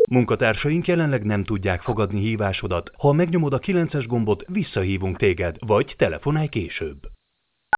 Munkatársaink jelenleg nem tudják fogadni hívásodat. Ha megnyomod a 9-es gombot, visszahívunk téged, vagy telefonálj később.